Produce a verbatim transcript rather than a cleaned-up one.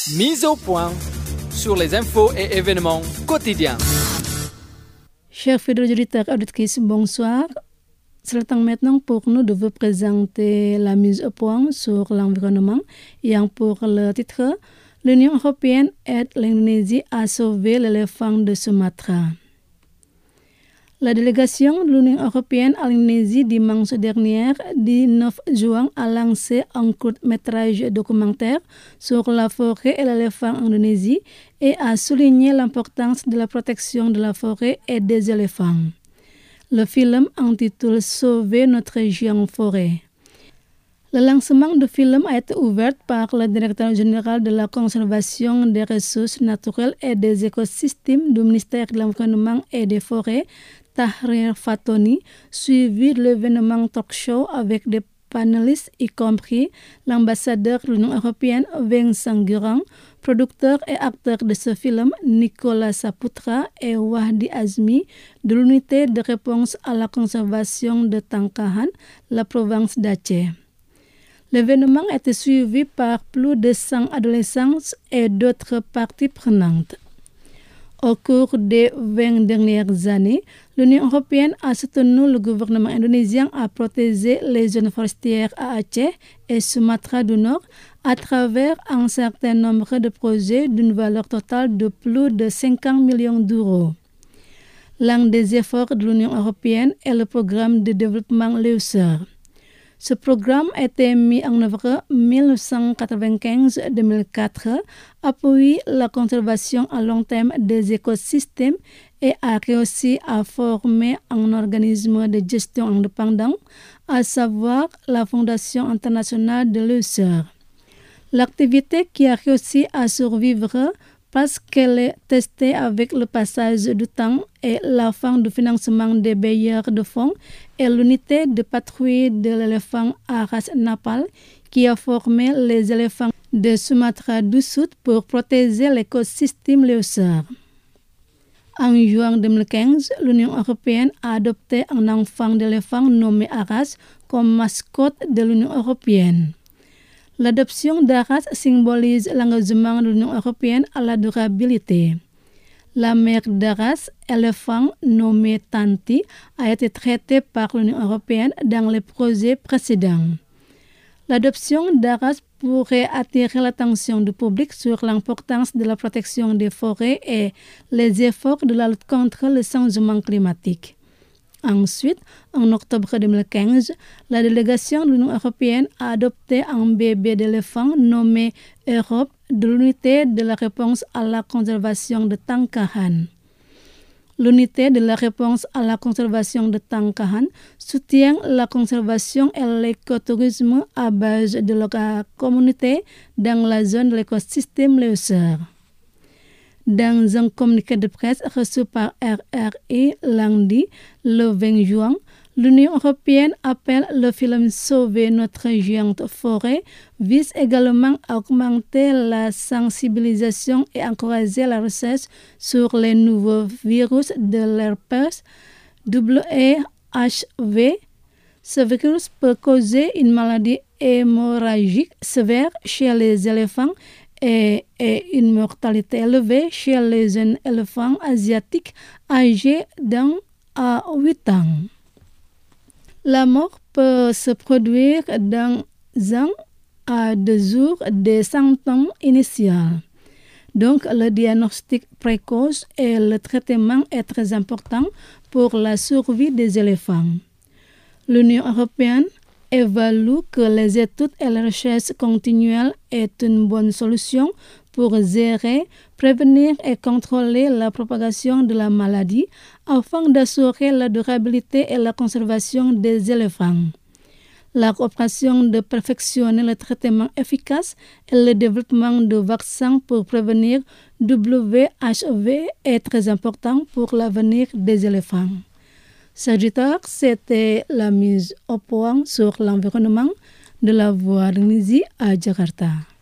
Mise au point sur les infos et événements quotidiens. Chers fidèles auditeurs et auditrices, bonsoir. C'est le temps maintenant pour nous de vous présenter la mise au point sur l'environnement. Ayant pour le titre, l'Union européenne aide l'Indonésie à sauver l'éléphant de Sumatra. La délégation de l'Union européenne à l'Indonésie dimanche dernier, dix-neuf juin, a lancé un court-métrage documentaire sur la forêt et l'éléphant en Indonésie et a souligné l'importance de la protection de la forêt et des éléphants. Le film intitulé « Sauver notre géant forêt ». Le lancement du film a été ouvert par le directeur général de la conservation des ressources naturelles et des écosystèmes du ministère de l'Environnement et des Forêts, Tahrir Fatoni, suivi de l'événement talk show avec des panélistes, y compris l'ambassadeur de l'Union européenne Vincent Guérin, producteur et acteur de ce film Nicolas Saputra et Wahdi Azmi de l'unité de réponse à la conservation de Tangkahan, la province d'Aceh. L'événement a été suivi par plus de cent adolescents et d'autres parties prenantes. Au cours des vingt dernières années, l'Union européenne a soutenu le gouvernement indonésien à protéger les zones forestières à Aceh et Sumatra du Nord à travers un certain nombre de projets d'une valeur totale de plus de cinquante millions d'euros. L'un des efforts de l'Union européenne est le programme de développement Leuser. Ce programme a été mis en œuvre en dix-neuf cent quatre-vingt-quinze à deux mille quatre, appuie la conservation à long terme des écosystèmes et a réussi à former un organisme de gestion indépendant, à savoir la Fondation internationale de Leuser. L'activité qui a réussi à survivre parce qu'elle est testée avec le passage du temps et la fin du financement des bailleurs de fonds et l'unité de patrouille de l'éléphant à race Napal qui a formé les éléphants de Sumatra du Sud pour protéger l'écosystème Leuser. En juin deux mille quinze, l'Union européenne a adopté un enfant d'éléphant nommé Aras comme mascotte de l'Union européenne. L'adoption d'Aras symbolise l'engagement de l'Union européenne à la durabilité. La mère d'Aras, éléphant nommée Tanti, a été traitée par l'Union européenne dans les projets précédents. L'adoption d'Aras pourrait attirer l'attention du public sur l'importance de la protection des forêts et les efforts de la lutte contre le changement climatique. Ensuite, en octobre deux mille quinze, la délégation de l'Union européenne a adopté un bébé d'éléphant nommé Europe de l'unité de la réponse à la conservation de Tangkahan. L'unité de la réponse à la conservation de Tangkahan soutient la conservation et l'écotourisme à base de la communauté dans la zone de l'écosystème Leuser. Dans un communiqué de presse reçu par R R I lundi, le vingt juin, l'Union européenne appelle le film Sauver notre géante forêt, vise également à augmenter la sensibilisation et encourager la recherche sur les nouveaux virus de l'herpès W H V. Ce virus peut causer une maladie hémorragique sévère chez les éléphants et, et une mortalité élevée chez les jeunes éléphants asiatiques âgés d'un à huit ans. La mort peut se produire dans un à deux jours des symptômes initiaux. Donc, le diagnostic précoce et le traitement est très important pour la survie des éléphants. L'Union européenne évalue que les études et la recherche continuelle est une bonne solution pour gérer, prévenir et contrôler la propagation de la maladie afin d'assurer la durabilité et la conservation des éléphants. La coopération de perfectionner le traitement efficace et le développement de vaccins pour prévenir W H V est très important pour l'avenir des éléphants. Sagittaire, c'était la mise au point sur l'environnement de la Voix d'Indonésie à Jakarta.